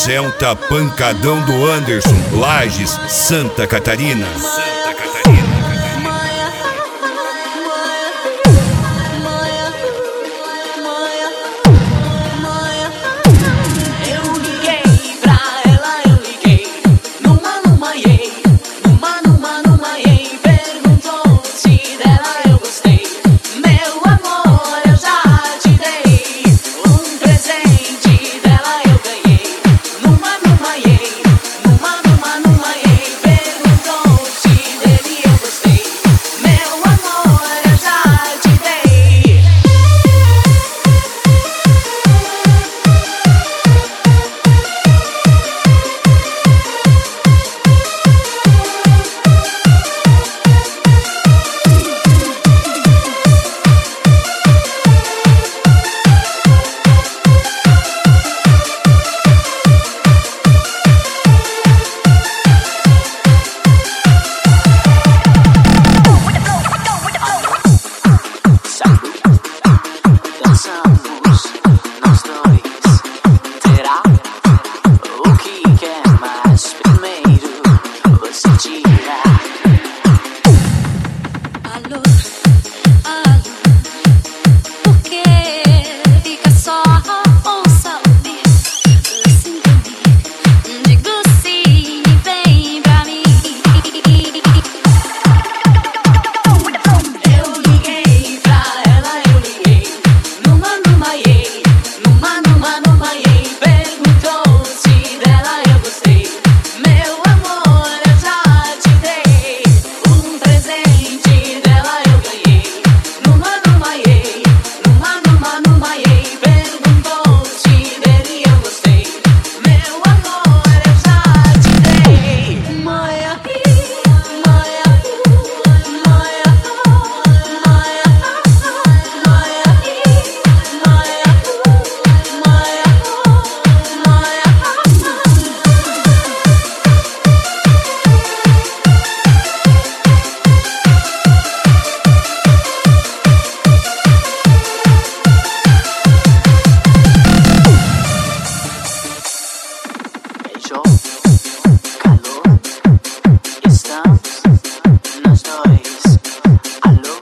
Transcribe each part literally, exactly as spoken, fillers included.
Celta Pancadão do Anderson, Lages, Santa Catarina. Santa Catarina. Calor, estamos nós dois. Alô,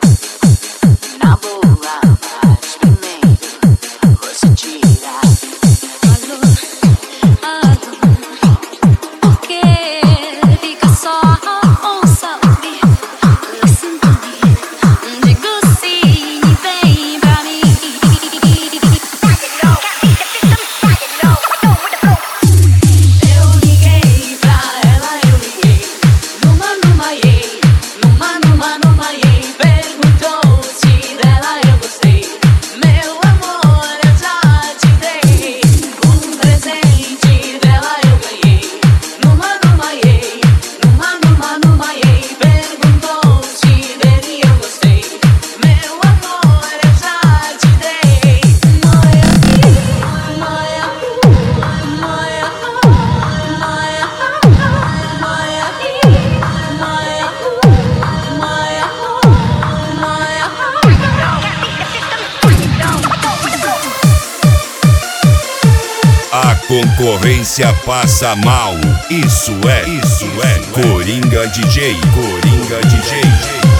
na boa, mas primeiro você tira. Alô, alô, por que fica só ou só ouvir? Listen to me, digo sim e vem pra mim. A concorrência passa mal. Isso é, isso é Coringa D J, Coringa D J.